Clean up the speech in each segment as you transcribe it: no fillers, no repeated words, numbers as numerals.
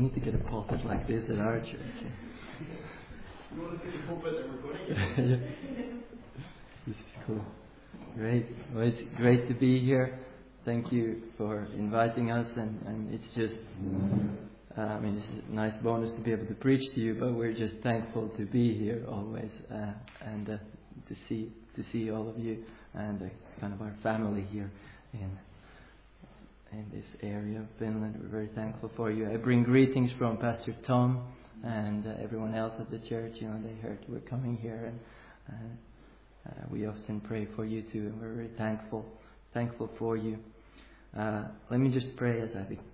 need to get a pulpit like this at our church. You want to see the pulpit that we're putting in? This is cool. Great. Well, it's great to be here. Thank you for inviting us, and it's just, it's a nice bonus to be able to preach to you, but we're just thankful to be here always, and to see all of you, and kind of our family here in this area of Finland. We're very thankful for you. I bring greetings from Pastor Tom and everyone else at the church. They heard we're coming here, and we often pray for you too, and we're very thankful for you. Let me just pray as I begin.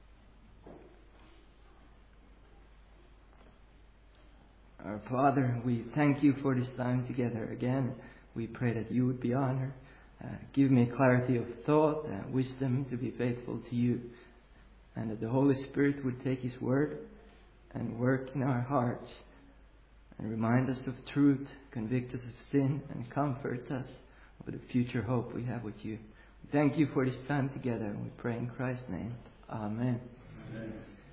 Our Father, we thank you for this time together again. We pray that you would be honored. Give me clarity of thought and wisdom to be faithful to you, and that the Holy Spirit would take His word and work in our hearts and remind us of truth, convict us of sin, and comfort us of the future hope we have with you. We thank you for this time together, and we pray in Christ's name. Amen. Amen.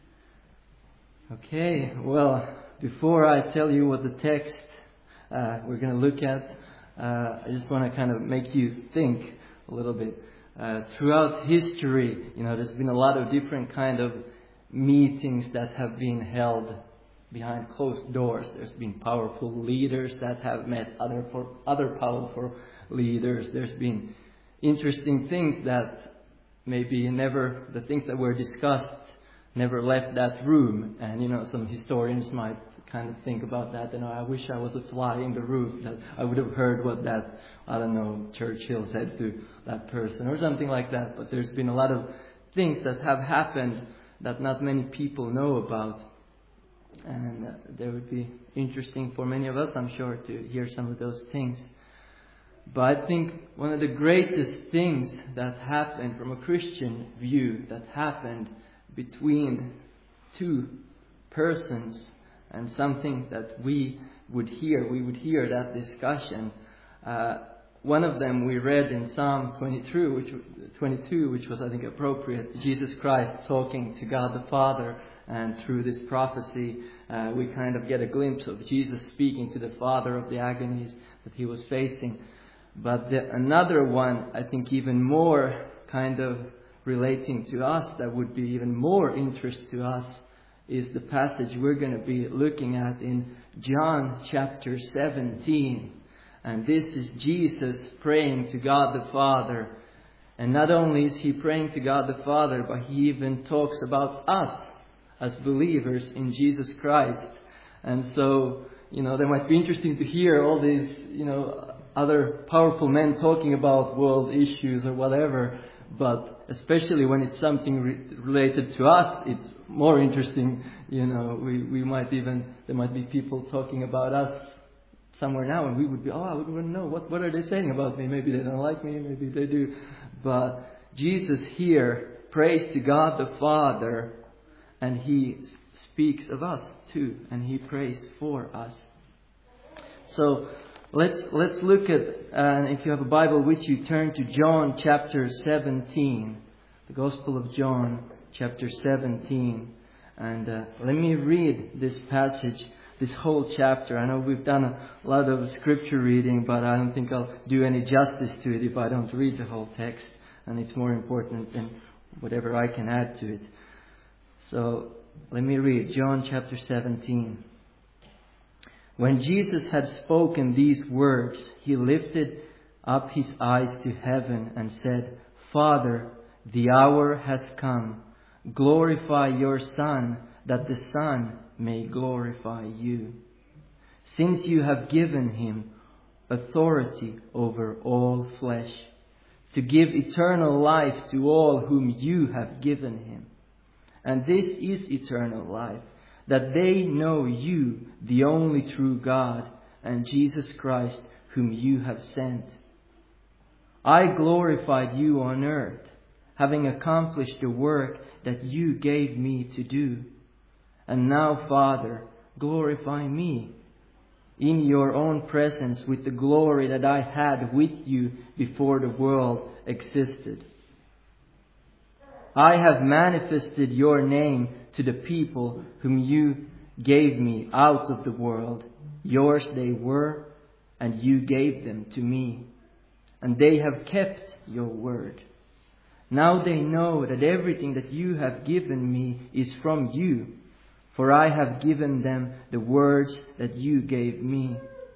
Okay, well, before I tell you what the text we're going to look at, I just want to kind of make you think a little bit. Throughout history, there's been a lot of different kind of meetings that have been held behind closed doors. There's been powerful leaders that have met other powerful leaders. There's been interesting things that maybe the things that were discussed never left that room. And, some historians might kind of think about that. I wish I was a fly in the room, that I would have heard what that, Churchill said to that person or something like that. But there's been a lot of things that have happened that not many people know about. And they would be interesting for many of us, I'm sure, to hear some of those things. But I think one of the greatest things that happened from a Christian view, that happened between two persons, and something that we would hear that discussion. One of them we read in Psalm 22, which was, I think, appropriate. Jesus Christ talking to God the Father, and through this prophecy, we kind of get a glimpse of Jesus speaking to the Father of the agonies that He was facing. But another one, I think, even more kind of relating to us, that would be even more interest to us, is the passage we're going to be looking at in John chapter 17. And this is Jesus praying to God the Father. And not only is He praying to God the Father, but He even talks about us as believers in Jesus Christ. And so, they might be interesting to hear all these, other powerful men talking about world issues or whatever. But especially when it's something related to us, it's more interesting. We might there might be people talking about us somewhere now, and we would be, I would want to know what are they saying about me? Maybe they don't like me, maybe they do. But Jesus here prays to God the Father, and He speaks of us too, and He prays for us. So let's look at, if you have a Bible with you, turn to John chapter 17. The Gospel of John chapter 17. And let me read this passage, this whole chapter. I know we've done a lot of scripture reading, but I don't think I'll do any justice to it if I don't read the whole text. And it's more important than whatever I can add to it. So let me read John chapter 17. When Jesus had spoken these words, He lifted up His eyes to heaven and said, Father, the hour has come. Glorify your Son, that the Son may glorify you. Since you have given Him authority over all flesh, to give eternal life to all whom you have given Him. And this is eternal life, that they know you, the only true God, and Jesus Christ, whom you have sent. I glorified you on earth, having accomplished the work that you gave me to do. And now, Father, glorify me in your own presence with the glory that I had with you before the world existed. I have manifested your name to the people whom you gave me out of the world. Yours they were, and you gave them to me. And they have kept your word. Now they know that everything that you have given me is from you, for I have given them the words that you gave me.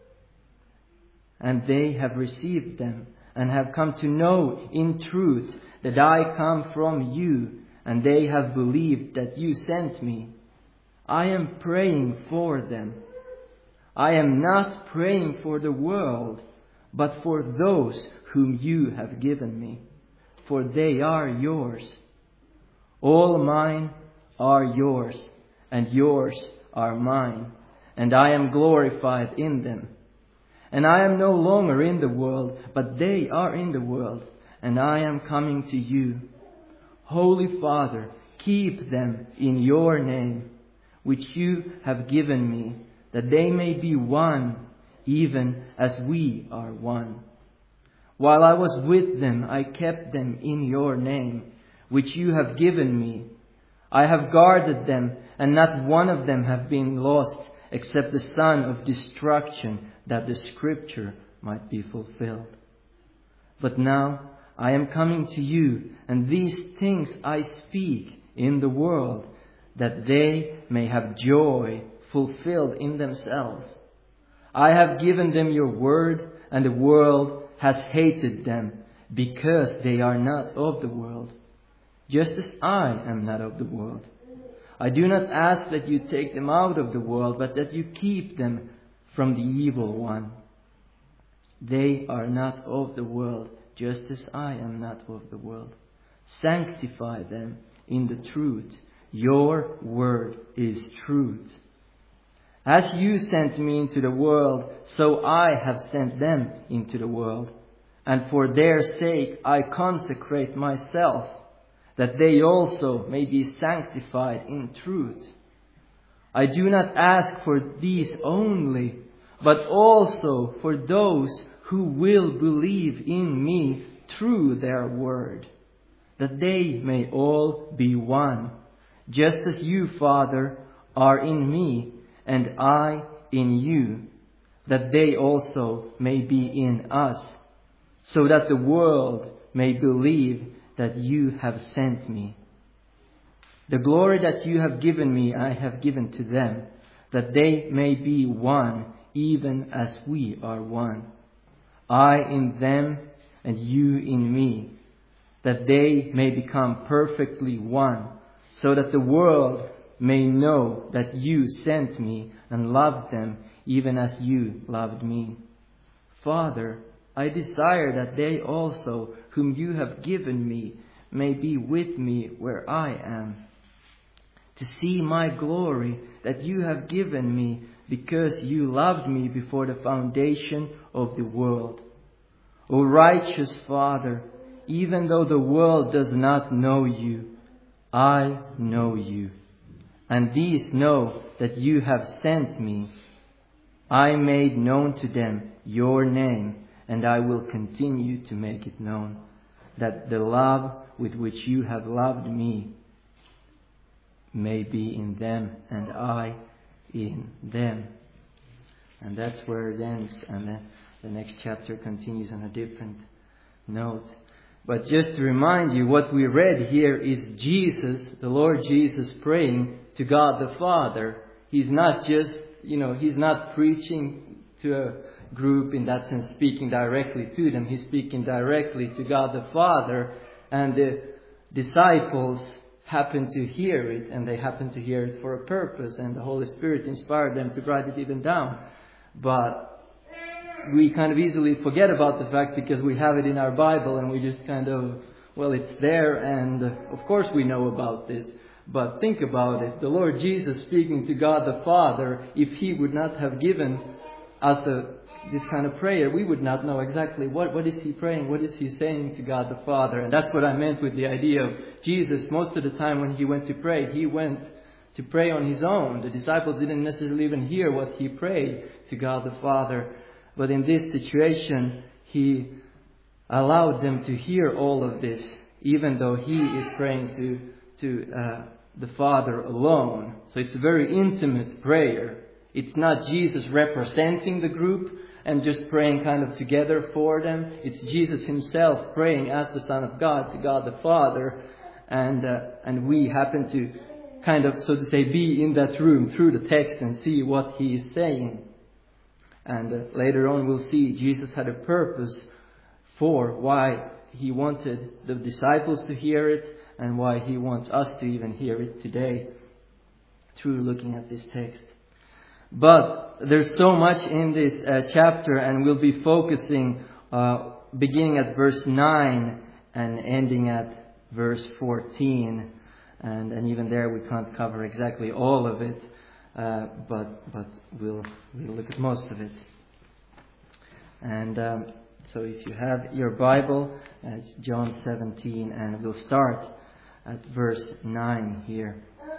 And they have received them, and have come to know in truth that I come from you, and they have believed that you sent me. I am praying for them. I am not praying for the world, but for those whom you have given me, for they are yours. All mine are yours, and yours are mine, and I am glorified in them. And I am no longer in the world, but they are in the world, and I am coming to you. Holy Father, keep them in your name, which you have given me, that they may be one, even as we are one. While I was with them, I kept them in your name, which you have given me. I have guarded them, and not one of them have been lost, except the son of destruction, that the scripture might be fulfilled. But now I am coming to you, and these things I speak in the world, that they may have joy fulfilled in themselves. I have given them your word, and the world has hated them, because they are not of the world, just as I am not of the world. I do not ask that you take them out of the world, but that you keep them from the evil one. They are not of the world, just as I am not of the world. Sanctify them in the truth. Your word is truth. As you sent me into the world, so I have sent them into the world. And for their sake I consecrate myself, that they also may be sanctified in truth. I do not ask for these only, but also for those who will believe in me through their word, that they may all be one, just as you, Father, are in me, and I in you, that they also may be in us, so that the world may believe that you have sent me. The glory that you have given me, I have given to them, that they may be one, even as we are one. I in them, and you in me, that they may become perfectly one, so that the world may know that you sent me and loved them, even as you loved me. Father, I desire that they also, whom you have given me, may be with me where I am, to see my glory that you have given me, because you loved me before the foundation of the world. O righteous Father, even though the world does not know you, I know you, and these know that you have sent me. I made known to them your name, and I will continue to make it known, that the love with which you have loved me may be in them, and I in them. And that's where it ends, and then the next chapter continues on a different note. But just to remind you, what we read here is Jesus, the Lord Jesus, praying to God the Father. He's not just, he's not preaching to a group in that sense, speaking directly to them. He's speaking directly to God the Father, and the disciples happen to hear it, and they happen to hear it for a purpose, and the Holy Spirit inspired them to write it even down. But we kind of easily forget about the fact, because we have it in our Bible, and we just it's there, and of course we know about this. But think about it. The Lord Jesus speaking to God the Father, if He would not have given us this kind of prayer, we would not know exactly what is He praying, what is He saying to God the Father. And that's what I meant with the idea of Jesus. Most of the time when He went to pray, He went to pray on His own. The disciples didn't necessarily even hear what He prayed to God the Father. But in this situation, He allowed them to hear all of this even though he is praying to the Father alone. So it's a very intimate prayer. It's not Jesus representing the group and just praying kind of together for them. It's Jesus himself praying as the Son of God to God the Father. And we happen to kind of, so to say, be in that room through the text and see what he is saying. And later on we'll see Jesus had a purpose for why he wanted the disciples to hear it and why he wants us to even hear it today through looking at this text. But there's so much in this chapter, and we'll be focusing beginning at verse 9 and ending at verse 14. And even there we can't cover exactly all of it, but we'll look at most of it. And so if you have your Bible, it's John 17, and we'll start at verse 9 here.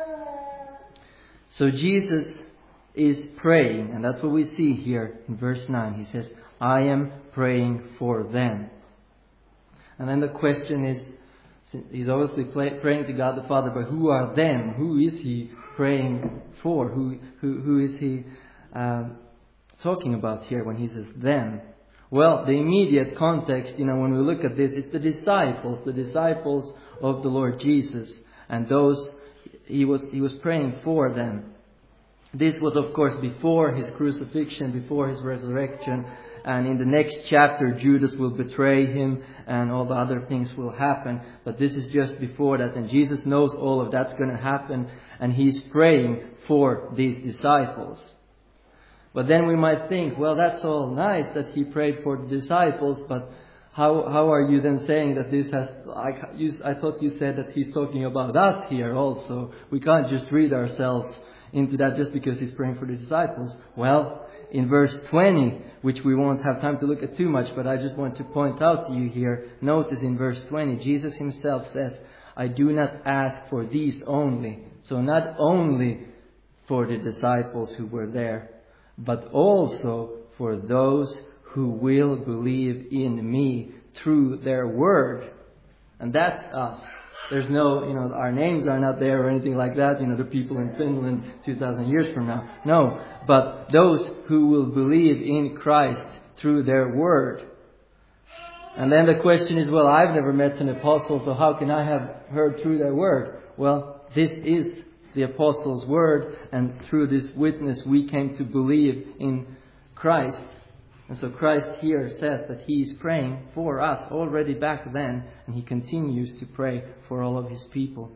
So Jesus is praying, and that's what we see here in verse 9. He says, I am praying for them. And then the question is, he's obviously praying to God the Father, but who are them? Who is he praying for? Who is he talking about here when he says them? Well, the immediate context, when we look at this, is the disciples of the Lord Jesus, and those he was praying for them. This was, of course, before his crucifixion, before his resurrection. And in the next chapter, Judas will betray him and all the other things will happen. But this is just before that. And Jesus knows all of that's going to happen. And he's praying for these disciples. But then we might think, well, that's all nice that he prayed for the disciples. But how are you then saying that this has... I thought you said that he's talking about us here also. We can't just read ourselves into that just because he's praying for the disciples. Well, in verse 20, which we won't have time to look at too much, but I just want to point out to you here, notice in verse 20, Jesus himself says, I do not ask for these only. So not only for the disciples who were there, but also for those who will believe in me through their word. And that's us. There's no, our names are not there or anything like that, the people in Finland 2,000 years from now. No, but those who will believe in Christ through their word. And then the question is, well, I've never met an apostle, so how can I have heard through their word? Well, this is the apostles' word, and through this witness we came to believe in Christ. And so Christ here says that he is praying for us already back then, and he continues to pray for all of his people.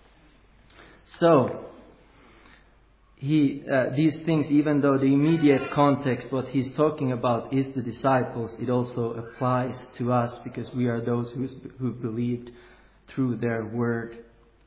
So, these things, even though the immediate context, what he's talking about is the disciples, it also applies to us because we are those who believed through their word.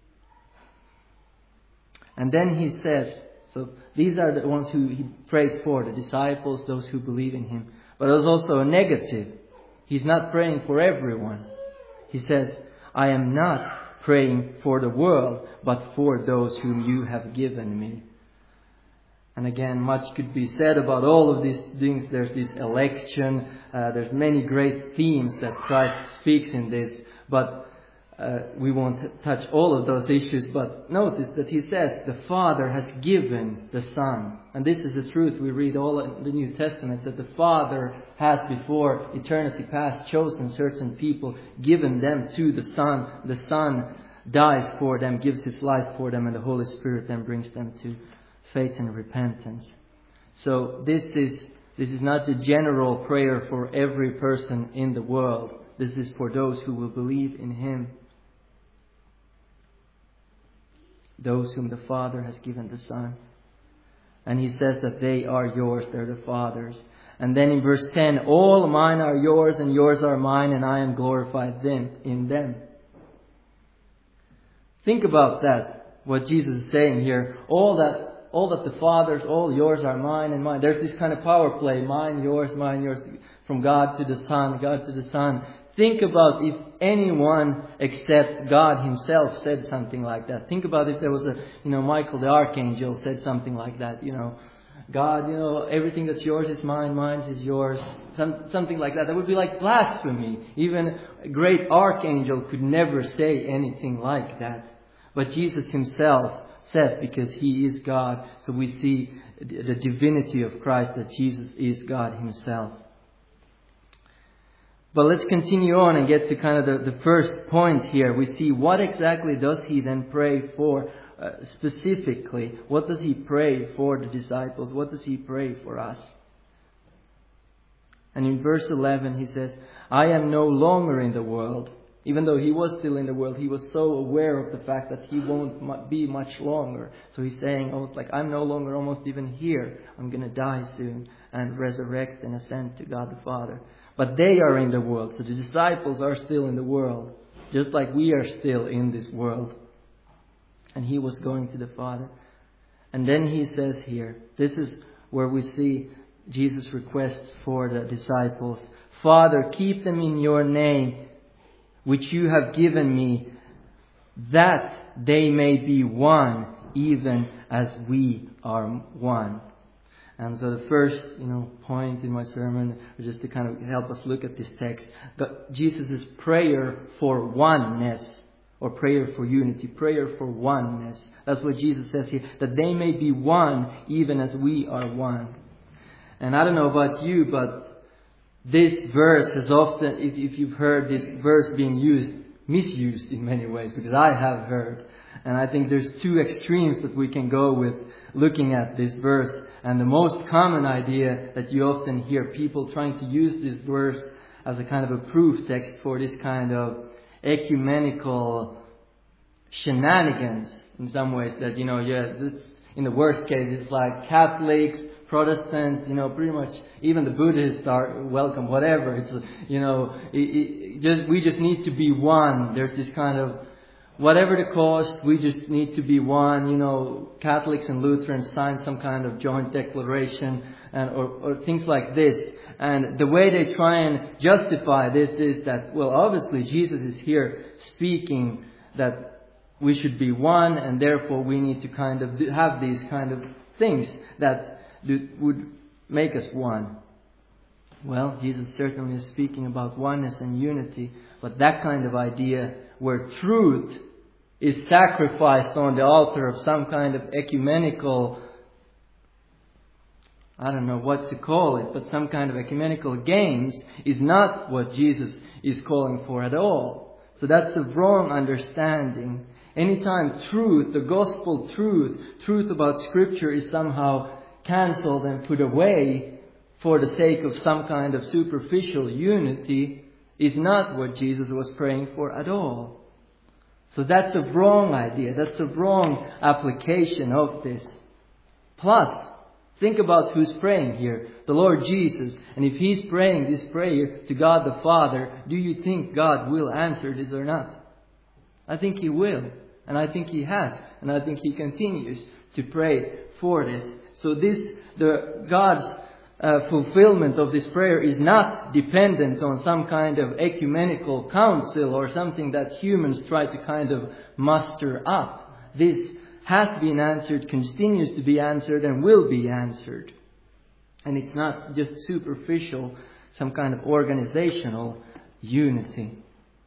And then he says, so these are the ones who he prays for, the disciples, those who believe in him. But there's also a negative. He's not praying for everyone. He says, I am not praying for the world, but for those whom you have given me. And again, much could be said about all of these things. There's this election. There's many great themes that Christ speaks in this. But we won't touch all of those issues, but notice that he says the Father has given the Son. And this is the truth. We read all in the New Testament that the Father has before eternity past chosen certain people, given them to the Son. The Son dies for them, gives his life for them, and the Holy Spirit then brings them to faith and repentance. So this is not a general prayer for every person in the world. This is for those who will believe in him. Those whom the Father has given the Son. And he says that they are yours, they're the Father's. And then in verse 10, all mine are yours and yours are mine, and I am glorified in them. Think about that, what Jesus is saying here. All that the Father's, all yours are mine and mine. There's this kind of power play, mine, yours, from God to the Son, God to the Son. Think about if anyone except God himself said something like that. Think about if there was Michael the Archangel said something like that, God, everything that's yours is mine, mine is yours. Something like that. That would be like blasphemy. Even a great archangel could never say anything like that. But Jesus himself says, because he is God, so we see the divinity of Christ, that Jesus is God himself. But let's continue on and get to kind of the first point here. We see what exactly does he then pray for specifically. What does he pray for the disciples? What does he pray for us? And in verse 11 he says, I am no longer in the world. Even though he was still in the world, he was so aware of the fact that he won't be much longer. So he's saying almost like, I'm no longer almost even here. I'm going to die soon and resurrect and ascend to God the Father. But they are in the world. So the disciples are still in the world. Just like we are still in this world. And he was going to the Father. And then he says here, this is where we see Jesus' requests for the disciples. Father, keep them in your name, which you have given me, that they may be one, even as we are one. And so the first, point in my sermon, just to kind of help us look at this text, Jesus' prayer for oneness, or prayer for unity, prayer for oneness. That's what Jesus says here, that they may be one, even as we are one. And I don't know about you, but this verse has often, if you've heard this verse being misused in many ways, because I have heard. And I think there's two extremes that we can go with looking at this verse. And the most common idea that you often hear people trying to use this verse as a kind of a proof text for this kind of ecumenical shenanigans in some ways, that, in the worst case, it's like Catholics, Protestants, pretty much even the Buddhists are welcome, whatever. It's, we just need to be one. There's this kind of, whatever the cost, we just need to be one. Catholics and Lutherans sign some kind of joint declaration or things like this. And the way they try and justify this is that, well, obviously Jesus is here speaking that we should be one, and therefore we need to kind of have these kind of things that would make us one. Well, Jesus certainly is speaking about oneness and unity, but that kind of idea where truth is sacrificed on the altar of some kind of ecumenical, I don't know what to call it, but some kind of ecumenical games is not what Jesus is calling for at all. So that's a wrong understanding. Anytime truth, the gospel truth about Scripture is somehow cancelled and put away for the sake of some kind of superficial unity, is not what Jesus was praying for at all. So that's a wrong idea. That's a wrong application of this. Plus, think about who's praying here. The Lord Jesus. And if He's praying this prayer to God the Father, do you think God will answer this or not? I think He will. And I think He has. And I think He continues to pray for this. So God's fulfillment of this prayer is not dependent on some kind of ecumenical council or something that humans try to kind of muster up. This has been answered, continues to be answered, and will be answered. And it's not just superficial, some kind of organizational unity.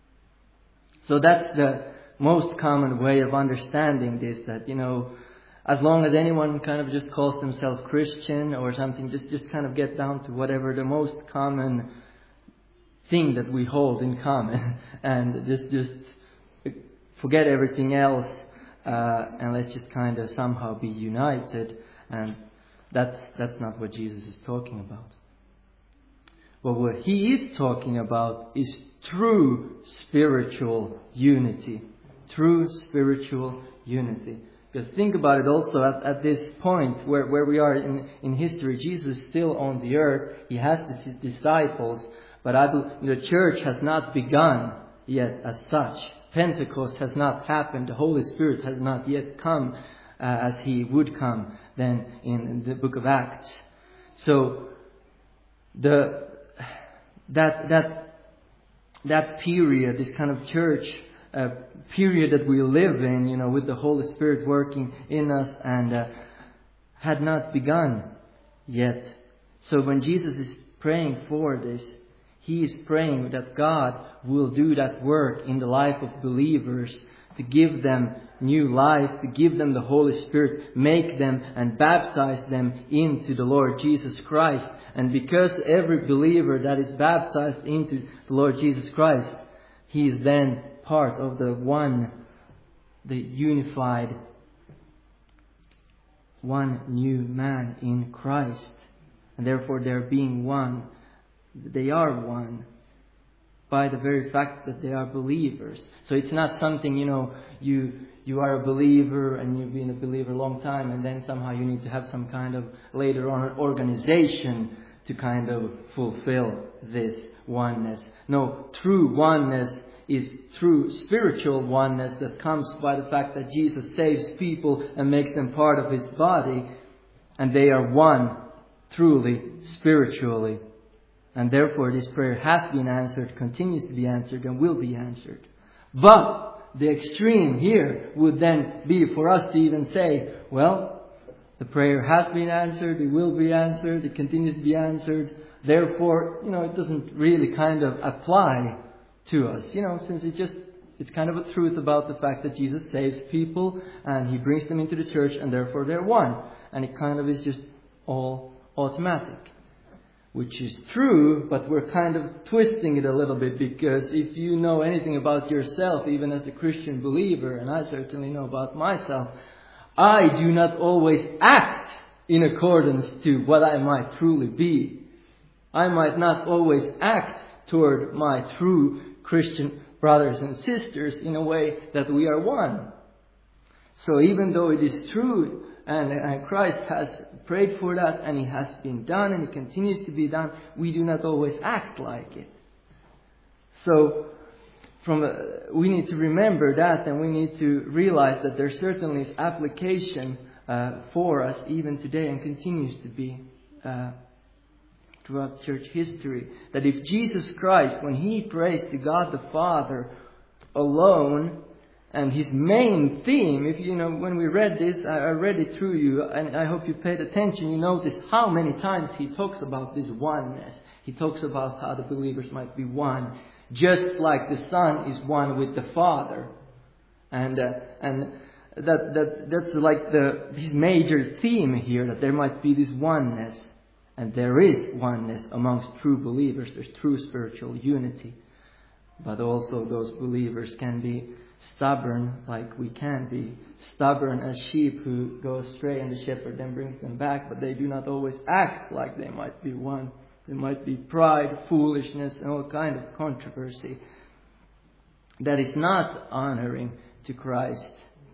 So that's the most common way of understanding this, that, as long as anyone kind of just calls themselves Christian or something, just kind of get down to whatever the most common thing that we hold in common, and just forget everything else, and let's just kind of somehow be united. And that's not what Jesus is talking about. But what He is talking about is true spiritual unity. True spiritual unity. Because think about it also at this point where we are in history. Jesus is still on the earth. He has His disciples. But the church has not begun yet as such. Pentecost has not happened. The Holy Spirit has not yet come as He would come then in the book of Acts. So that period, this kind of church period that we live in, with the Holy Spirit working in us, and had not begun yet. So when Jesus is praying for this, He is praying that God will do that work in the life of believers to give them new life, to give them the Holy Spirit, make them and baptize them into the Lord Jesus Christ. And because every believer that is baptized into the Lord Jesus Christ, he is then part of the unified, one new man in Christ. And therefore they're being one. They are one by the very fact that they are believers. So it's not something, you are a believer and you've been a believer a long time and then somehow you need to have some kind of later on organization to kind of fulfill this oneness. No, true oneness is true spiritual oneness that comes by the fact that Jesus saves people and makes them part of His body, and they are one truly spiritually. And therefore this prayer has been answered, continues to be answered, and will be answered. But the extreme here would then be for us to even say, well, the prayer has been answered, it will be answered, it continues to be answered. Therefore, it doesn't really kind of apply to us. Since it's kind of a truth about the fact that Jesus saves people and He brings them into the church and therefore they're one. And it kind of is just all automatic. Which is true, but we're kind of twisting it a little bit, because if you know anything about yourself, even as a Christian believer, and I certainly know about myself, I do not always act in accordance to what I might truly be. I might not always act toward my true Christian brothers and sisters in a way that we are one. So even though it is true, and Christ has prayed for that, and it has been done, and it continues to be done, we do not always act like it. So we need to remember that, and we need to realize that there certainly is application for us even today, and continues to be throughout church history. That if Jesus Christ, when He prays to God the Father alone, and His main theme, when we read this, I read it through you, and I hope you paid attention, you notice how many times He talks about this oneness. He talks about how the believers might be one, just like the Son is one with the Father. And that's like His major theme here, that there might be this oneness. And there is oneness amongst true believers. There's true spiritual unity. But also those believers can be stubborn, like we can be. Stubborn as sheep who go astray, and the shepherd then brings them back. But they do not always act like they might be one. There might be pride, foolishness, and all kind of controversy that is not honoring to Christ.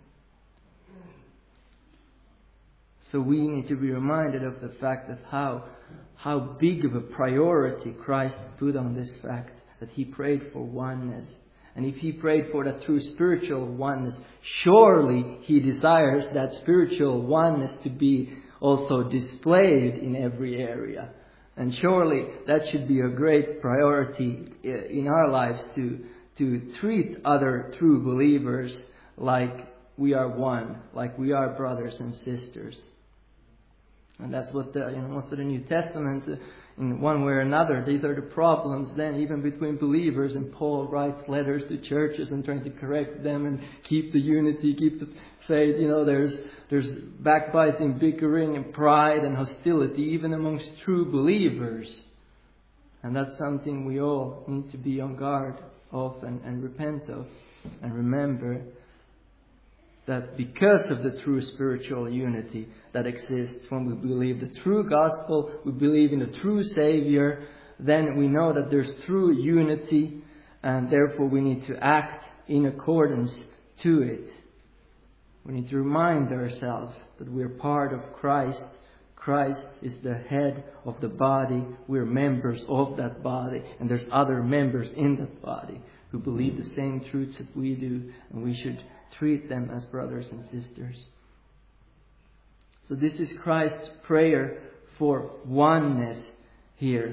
So we need to be reminded of the fact that how big of a priority Christ put on this fact, that He prayed for oneness. And if He prayed for that true spiritual oneness, surely He desires that spiritual oneness to be also displayed in every area. And surely that should be a great priority in our lives, to treat other true believers like we are one, like we are brothers and sisters. And that's what most of the New Testament, in one way or another, these are the problems then even between believers. And Paul writes letters to churches and trying to correct them and keep the unity, keep the faith. There's backbiting, bickering, and pride and hostility even amongst true believers. And that's something we all need to be on guard of and repent of, and remember that because of the true spiritual unity that exists, when we believe the true gospel, we believe in the true Savior, then we know that there's true unity, and therefore we need to act in accordance to it. We need to remind ourselves that we're part of Christ. Christ is the head of the body. We're members of that body, and there's other members in that body who believe the same truths that we do, and we should treat them as brothers and sisters. So this is Christ's prayer for oneness here.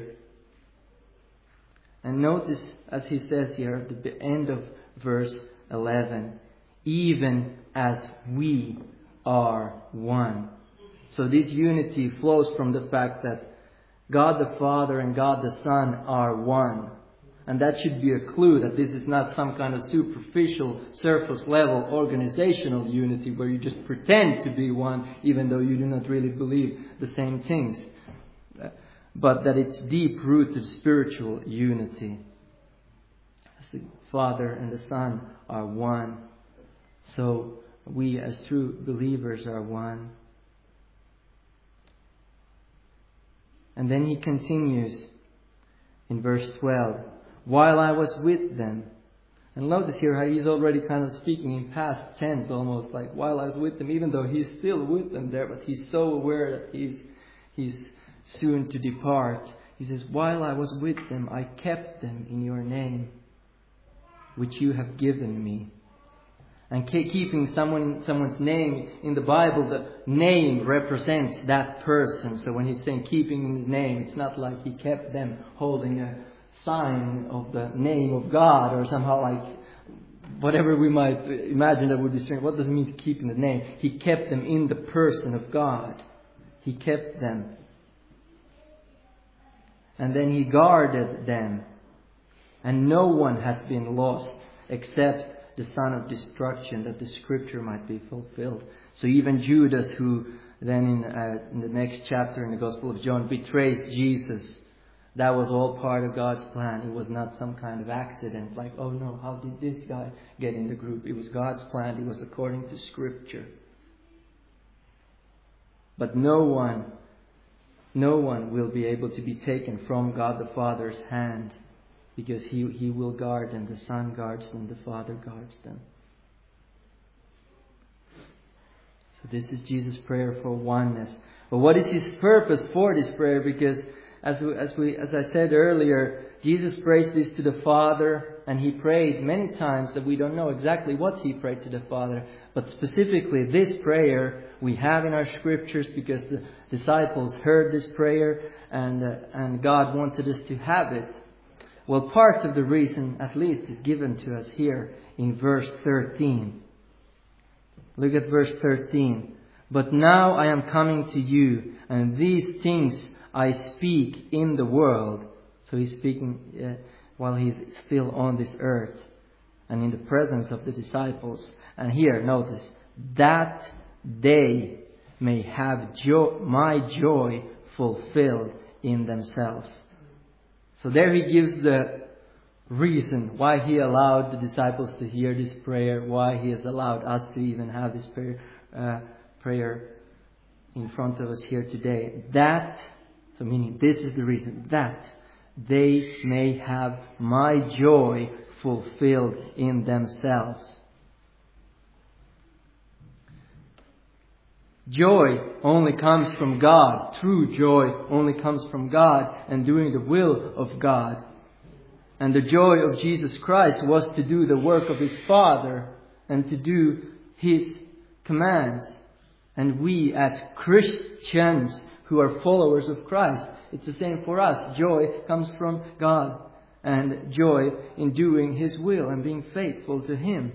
And notice, as He says here at the end of verse 11, even as we are one. So this unity flows from the fact that God the Father and God the Son are one. And that should be a clue that this is not some kind of superficial, surface level organizational unity where you just pretend to be one even though you do not really believe the same things. But that it's deep-rooted spiritual unity. As the Father and the Son are one, so we as true believers are one. And then he continues in verse 12. While I was with them. And notice here how he's already kind of speaking in past tense almost, like while I was with them, even though he's still with them there, but he's so aware that he's soon to depart. He says, while I was with them, I kept them in your name, which you have given me. And keeping someone's name in the Bible, the name represents that person. So when he's saying keeping his name, it's not like he kept them holding a sign of the name of God or somehow like whatever we might imagine that would be strange. What does it mean to keep in the name? He kept them in the person of God. He kept them. And then he guarded them. And no one has been lost except the son of destruction, that the scripture might be fulfilled. So even Judas, who then in the next chapter in the Gospel of John betrays Jesus, that was all part of God's plan. It was not some kind of accident, like, oh no, how did this guy get in the group? It was God's plan. It was according to Scripture. But no one will be able to be taken from God the Father's hand, because He will guard them. The Son guards them. The Father guards them. So this is Jesus' prayer for oneness. But what is His purpose for this prayer? Because as I said earlier, Jesus prays this to the Father, and He prayed many times that we don't know exactly what He prayed to the Father. But specifically this prayer we have in our scriptures because the disciples heard this prayer and God wanted us to have it. Well, part of the reason at least is given to us here in verse 13. Look at verse 13. But now I am coming to you, and these things I speak in the world. So he's speaking while he's still on this earth and in the presence of the disciples. And here, notice, that they may have my joy fulfilled in themselves. So there he gives the reason why he allowed the disciples to hear this prayer, why he has allowed us to even have this prayer in front of us here today. So meaning this is the reason, that they may have my joy fulfilled in themselves. Joy only comes from God. True joy only comes from God and doing the will of God. And the joy of Jesus Christ was to do the work of His Father and to do His commands. And we as Christians who are followers of Christ, it's the same for us. Joy comes from God and joy in doing His will and being faithful to Him.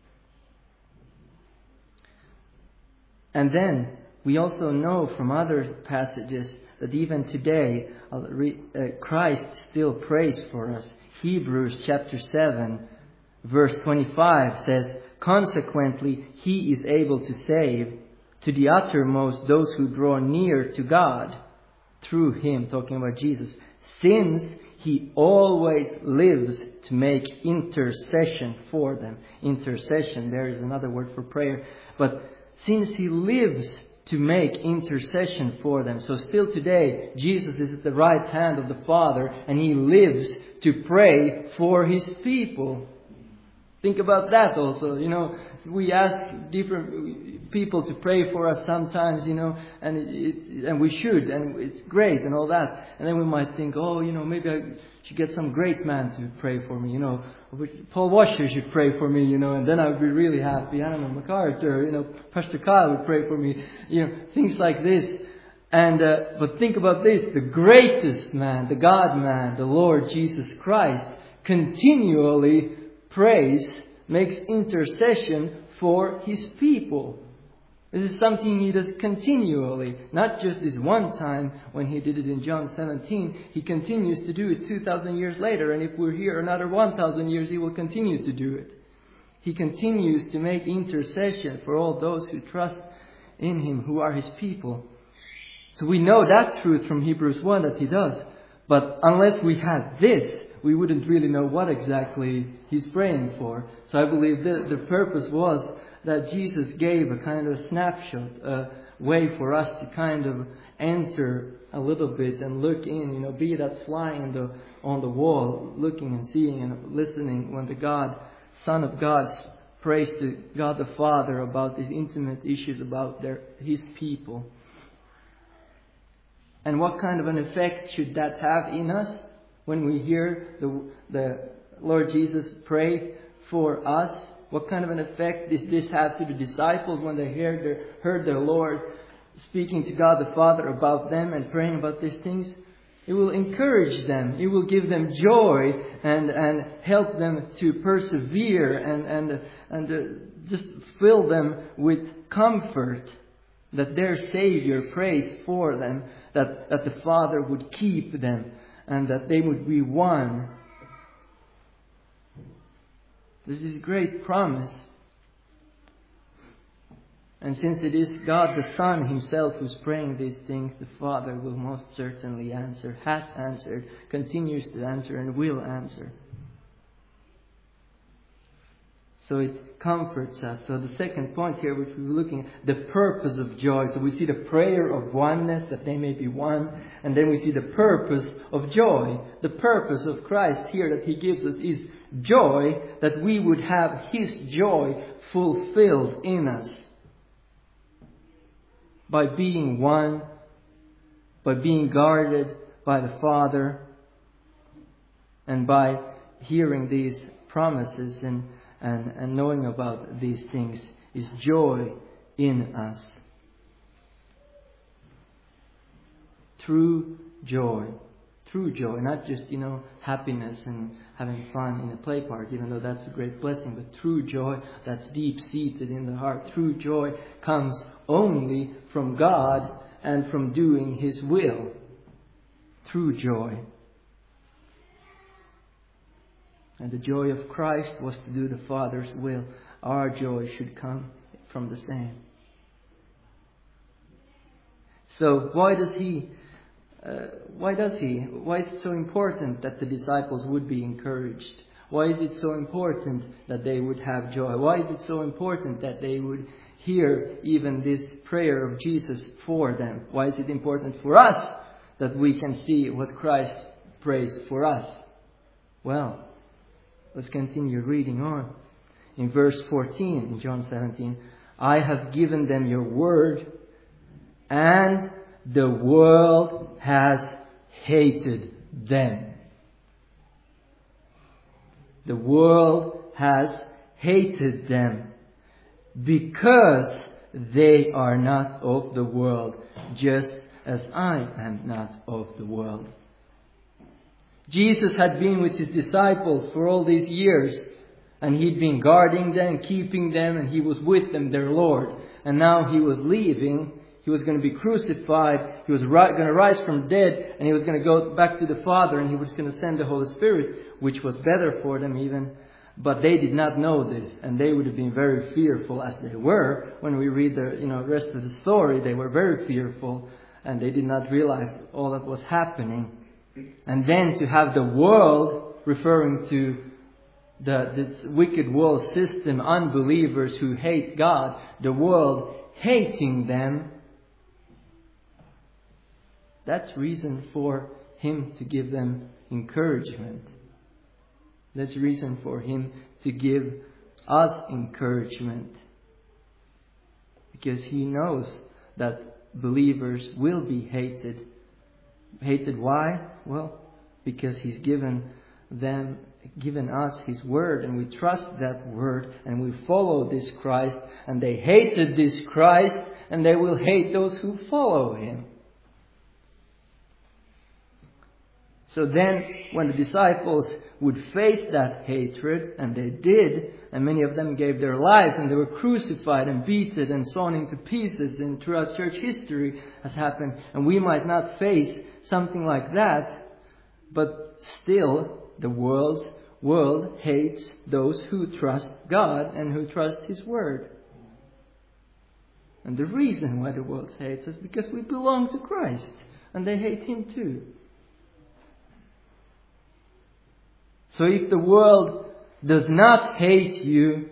And then we also know from other passages that even today Christ still prays for us. Hebrews chapter 7 verse 25 says, consequently He is able to save to the uttermost those who draw near to God through Him, talking about Jesus, since He always lives to make intercession for them. Intercession, there is another word for prayer. But since He lives to make intercession for them. So still today, Jesus is at the right hand of the Father and He lives to pray for His people. Think about that also. We ask different people to pray for us sometimes, and we should, and it's great and all that. And then we might think, maybe I should get some great man to pray for me, Paul Washer should pray for me, and then I would be really happy. I don't know, MacArthur, Pastor Kyle would pray for me, things like this. And but think about this, the greatest man, the God man, the Lord Jesus Christ, continually prays, makes intercession for His people. This is something He does continually, not just this one time when He did it in John 17. He continues to do it 2,000 years later, and if we're here another 1,000 years, He will continue to do it. He continues to make intercession for all those who trust in Him, who are His people. So we know that truth from Hebrews 1 that He does. But unless we had this, we wouldn't really know what exactly He's praying for. So I believe the purpose was that Jesus gave a kind of snapshot, a way for us to kind of enter a little bit and look in, be that fly on the wall, looking and seeing and listening when the Son of God prays to God the Father about these intimate issues about His people. And what kind of an effect should that have in us when we hear the Lord Jesus pray for us? What kind of an effect did this have to the disciples when they heard the Lord speaking to God the Father about them and praying about these things? It will encourage them. It will give them joy and help them to persevere and just fill them with comfort that their Savior prays for them, that the Father would keep them and that they would be one. This is a great promise. And since it is God the Son Himself who's praying these things, the Father will most certainly answer, has answered, continues to answer, and will answer. So it comforts us. So the second point here, which we're looking at, the purpose of joy. So we see the prayer of oneness, that they may be one. And then we see the purpose of joy. The purpose of Christ here that He gives us is joy, that we would have His joy fulfilled in us. By being one, by being guarded by the Father, and by hearing these promises and knowing about these things is joy in us. True joy. True joy. Not just, happiness and having fun in a play park, even though that's a great blessing. But true joy that's deep-seated in the heart. True joy comes only from God and from doing His will. True joy. And the joy of Christ was to do the Father's will. Our joy should come from the same. So why is it so important that the disciples would be encouraged? Why is it so important that they would have joy? Why is it so important that they would hear even this prayer of Jesus for them? Why is it important for us that we can see what Christ prays for us? Well, let's continue reading on. In verse 14 in John 17, I have given them your word, and the world has hated them. The world has hated them because they are not of the world, just as I am not of the world. Jesus had been with His disciples for all these years, and He'd been guarding them, keeping them, and He was with them, their Lord. And now He was leaving. He was going to be crucified. He was going to rise from dead, and He was going to go back to the Father, and He was going to send the Holy Spirit, which was better for them even. But they did not know this, and they would have been very fearful, as they were. When we read the rest of the story, they were very fearful, and they did not realize all that was happening. And then to have the world, referring to this wicked world system, unbelievers who hate God, the world hating them, that's reason for Him to give them encouragement. That's reason for Him to give us encouragement. Because He knows that believers will be hated. Hated why? Well, because He's given us His word, and we trust that word, and we follow this Christ, and they hated this Christ, and they will hate those who follow Him. So then, when the disciples would face that hatred, and they did, and many of them gave their lives, and they were crucified and beaten and sawn into pieces, and throughout church history has happened. And we might not face something like that, but still the world hates those who trust God and who trust His Word. And the reason why the world hates us is because we belong to Christ, and they hate Him too. So if the world does not hate you,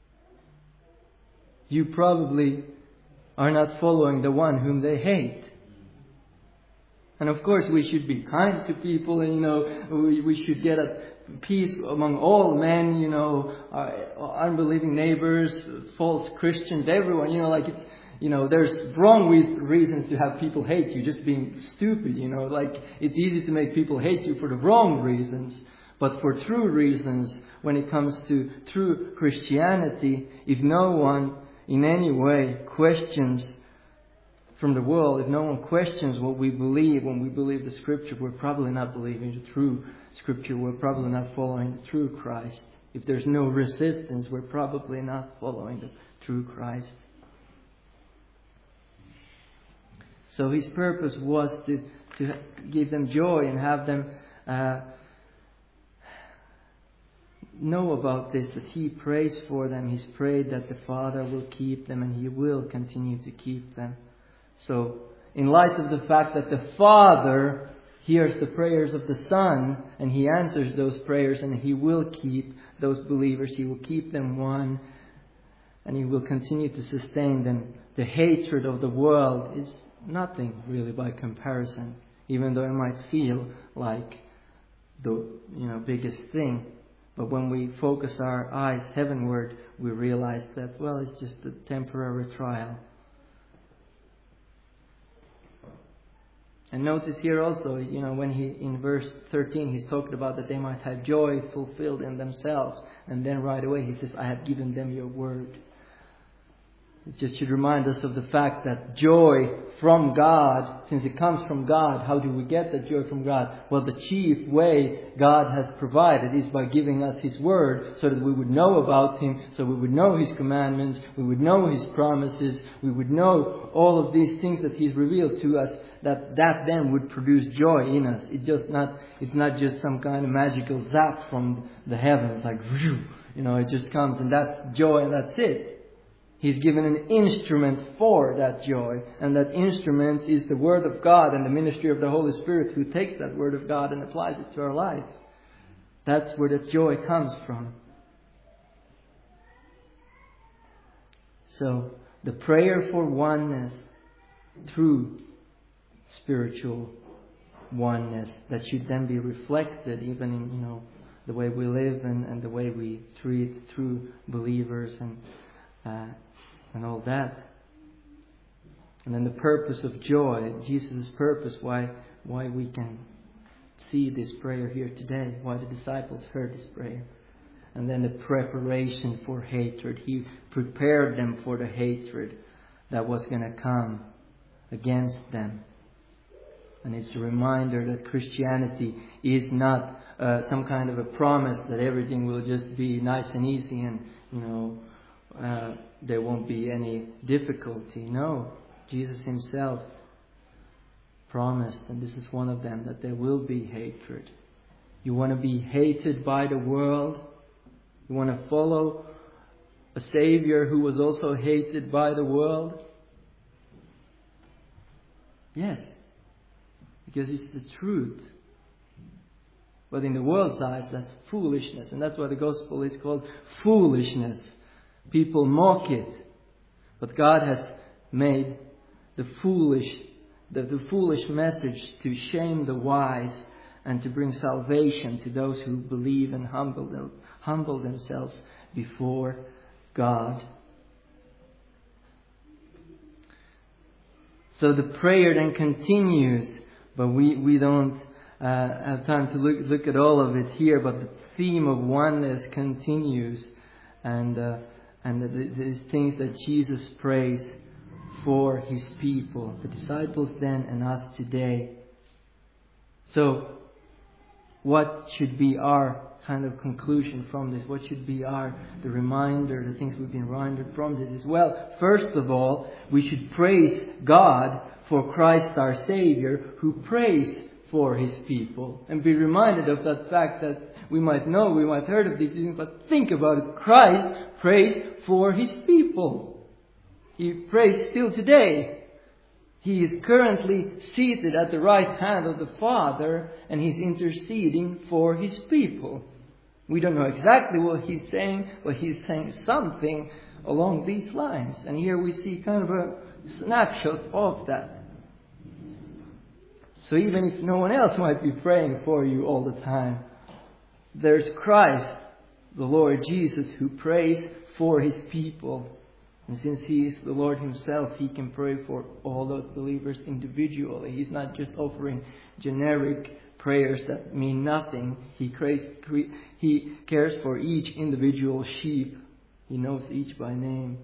you probably are not following the one whom they hate. And of course we should be kind to people, and we should get at peace among all men, our unbelieving neighbors, false Christians, everyone, there's wrong reasons to have people hate you, just being stupid, it's easy to make people hate you for the wrong reasons. But for true reasons, when it comes to true Christianity, if no one in any way questions from the world, if no one questions what we believe when we believe the Scripture, we're probably not believing the true Scripture. We're probably not following the true Christ. If there's no resistance, we're probably not following the true Christ. So His purpose was to give them joy and have them know about this, that He prays for them. He's prayed that the Father will keep them, and He will continue to keep them. So, in light of the fact that the Father hears the prayers of the Son, and He answers those prayers, and He will keep those believers, He will keep them one, and He will continue to sustain them. The hatred of the world is nothing really by comparison, even though it might feel like the biggest thing. But when we focus our eyes heavenward, we realize that, it's just a temporary trial. And notice here also, when in verse 13, He's talked about that they might have joy fulfilled in themselves. And then right away He says, I have given them your word. It just should remind us of the fact that joy from God, since it comes from God, how do we get that joy from God? Well, the chief way God has provided is by giving us His Word, so that we would know about Him, so we would know His commandments, we would know His promises, we would know all of these things that He's revealed to us, that then would produce joy in us. It's not just some kind of magical zap from the heavens, like, it just comes and that's joy and that's it. He's given an instrument for that joy. And that instrument is the Word of God and the ministry of the Holy Spirit, who takes that Word of God and applies it to our life. That's where the joy comes from. So, the prayer for oneness, true spiritual oneness, that should then be reflected even in, the way we live and the way we treat true believers and all that. And then the purpose of joy, Jesus' purpose, why we can see this prayer here today, why the disciples heard this prayer. And then the preparation for hatred. He prepared them for the hatred that was going to come against them. And it's a reminder that Christianity is not some kind of a promise that everything will just be nice and easy and, there won't be any difficulty. No, Jesus Himself promised, and this is one of them, that there will be hatred. You want to be hated by the world? You want to follow a Savior who was also hated by the world? Yes, because it's the truth. But in the world's eyes, that's foolishness, and that's why the gospel is called foolishness. People mock it. But God has made the foolish message to shame the wise and to bring salvation to those who believe and humble themselves before God. So the prayer then continues, but we don't have time to look at all of it here, but the theme of oneness continues, and the things that Jesus prays for His people, the disciples then and us today. So, what should be our kind of conclusion from this? What should be the reminder, the things we've been reminded from this is, well, first of all, we should praise God for Christ our Savior, who prays for His people. And be reminded of that fact that we might have heard of these things, but think about it. Christ prays for His people. He prays still today. He is currently seated at the right hand of the Father, and He's interceding for His people. We don't know exactly what He's saying, but He's saying something along these lines. And here we see kind of a snapshot of that. So even if no one else might be praying for you all the time, there's Christ, the Lord Jesus, who prays for His people. And since He is the Lord Himself, He can pray for all those believers individually. He's not just offering generic prayers that mean nothing. He cares for each individual sheep. He knows each by name.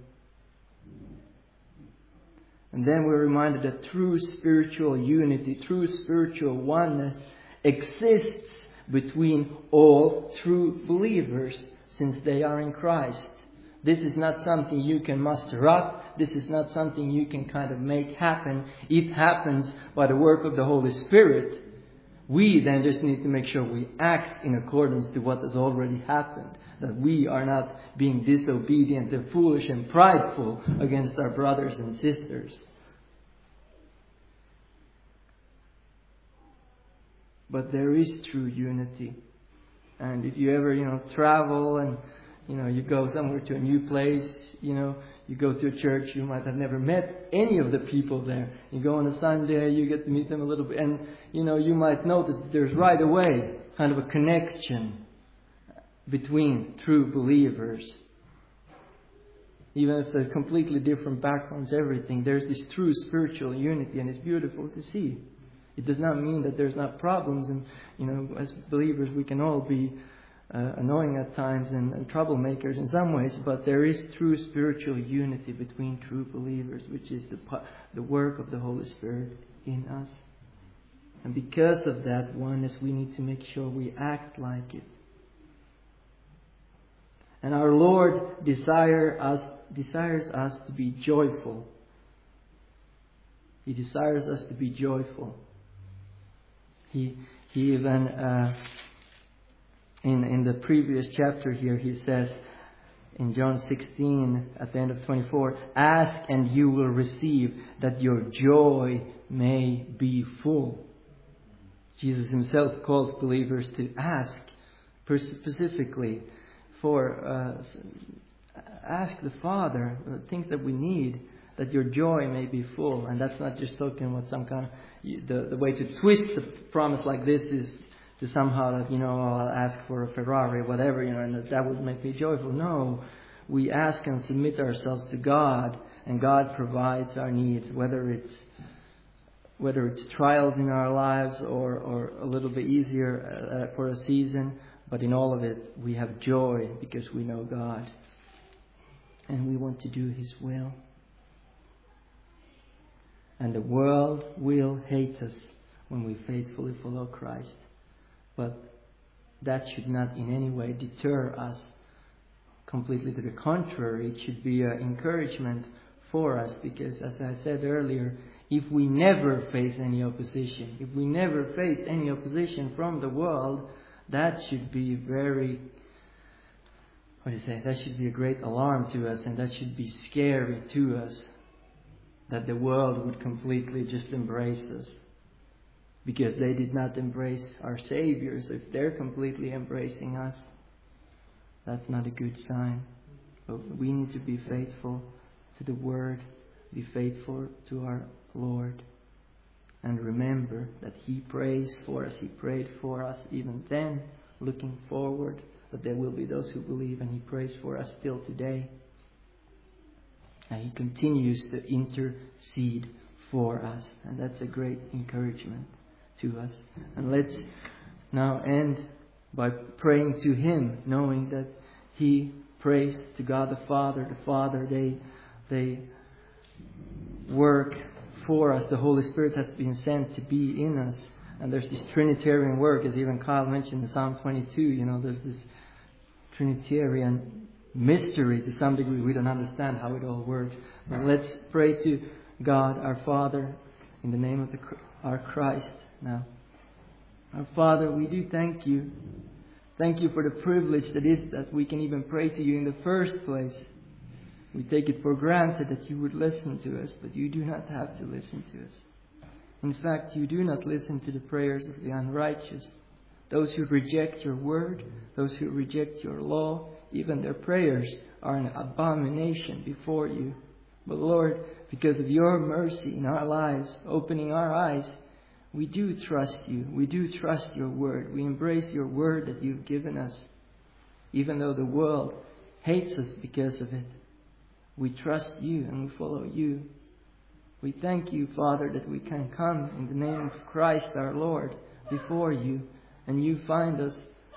And then we're reminded that true spiritual unity, true spiritual oneness exists between all true believers, since they are in Christ. This is not something you can muster up. This is not something you can kind of make happen. It happens by the work of the Holy Spirit. We then just need to make sure we act in accordance to what has already happened. That we are not being disobedient and foolish and prideful against our brothers and sisters. But there is true unity. And if you ever, travel and you go somewhere to a new place, you go to a church, you might have never met any of the people there. You go on a Sunday, you get to meet them a little bit, and, you might notice that there's right away kind of a connection between true believers. Even if they're completely different backgrounds, everything, there's this true spiritual unity, and it's beautiful to see. It does not mean that there's not problems, and, as believers, we can all be annoying at times and troublemakers in some ways, but there is true spiritual unity between true believers, which is the work of the Holy Spirit in us. And because of that oneness, we need to make sure we act like it. And our Lord desires us to be joyful. He desires us to be joyful. He even in the previous chapter here, he says in John 16 at the end of 24, "Ask and you will receive, that your joy may be full." Jesus Himself calls believers to ask specifically for ask the Father things that we need, that your joy may be full. And that's not just talking about some kind of the way to twist the promise like this is to somehow that, I'll ask for a Ferrari or whatever, and that would make me joyful. No, we ask and submit ourselves to God, and God provides our needs, whether it's trials in our lives or a little bit easier for a season, but in all of it we have joy because we know God, and we want to do His will. And the world will hate us when we faithfully follow Christ. But that should not in any way deter us. Completely to the contrary, it should be an encouragement for us, because as I said earlier, if we never face any opposition, from the world, that should be that should be a great alarm to us, and that should be scary to us, that the world would completely just embrace us. Because they did not embrace our Savior. So if they're completely embracing us, that's not a good sign. But we need to be faithful to the Word, be faithful to our Lord, and remember that He prays for us. He prayed for us even then, looking forward, that there will be those who believe, and He prays for us still today. And He continues to intercede for us, and that's a great encouragement to us. And let's now end by praying to Him, knowing that He prays to God the Father. The Father, they work for us. The Holy Spirit has been sent to be in us, And there's this Trinitarian work, as even Kyle mentioned in Psalm 22, there's this Trinitarian mystery to some degree. We don't understand how it all works. But let's pray to God, our Father, in the name of our Christ now. Our Father, we do thank you. Thank you for the privilege that we can even pray to you in the first place. We take it for granted that you would listen to us, but you do not have to listen to us. In fact, you do not listen to the prayers of the unrighteous. Those who reject your word, those who reject your law, even their prayers are an abomination before you. But Lord, because of your mercy in our lives, opening our eyes, we do trust you. We do trust your word. We embrace your word that you've given us. Even though the world hates us because of it, we trust you and we follow you. We thank you, Father, that we can come in the name of Christ our Lord before you, and you find us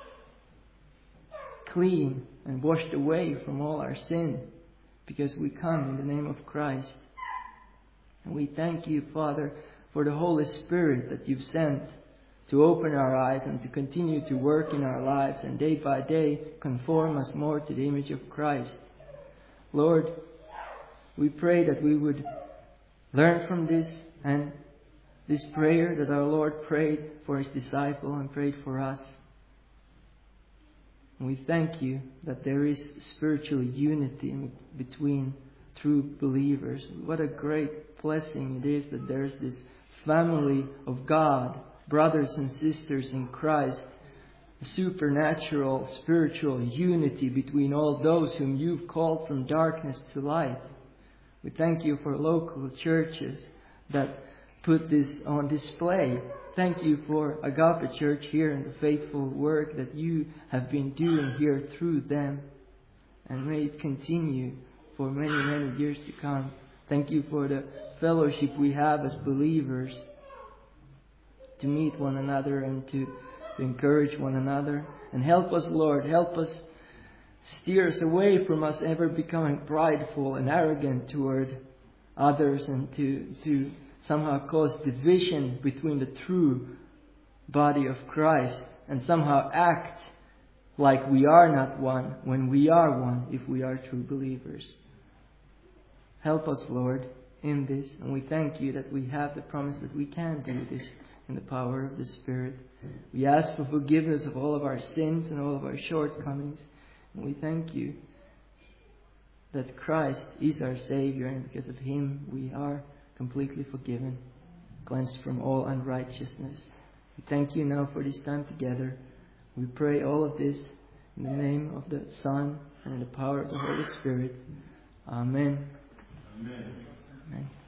clean and washed away from all our sin because we come in the name of Christ. And we thank you, Father, for the Holy Spirit that you've sent to open our eyes and to continue to work in our lives and day by day conform us more to the image of Christ. Lord, we pray that we would learn from this and this prayer that our Lord prayed for His disciple and prayed for us. And we thank you that there is spiritual unity between true believers. What a great blessing it is that there is this family of God, brothers and sisters in Christ, supernatural spiritual unity between all those whom you've called from darkness to light. We thank you for local churches that put this on display. Thank you for Agape Church here and the faithful work that you have been doing here through them. And may it continue for many, many years to come. Thank you for the fellowship we have as believers to meet one another and to encourage one another. And help us, Lord, help us, steer us away from us ever becoming prideful and arrogant toward others and to somehow cause division between the true body of Christ and somehow act like we are not one when we are one if we are true believers. Help us, Lord, in this, and we thank you that we have the promise that we can do this in the power of the Spirit. We ask for forgiveness of all of our sins and all of our shortcomings. And we thank you that Christ is our Savior, and because of Him we are completely forgiven, cleansed from all unrighteousness. We thank you now for this time together. We pray all of this in the name of the Son and in the power of the Holy Spirit. Amen. Amen. Amen.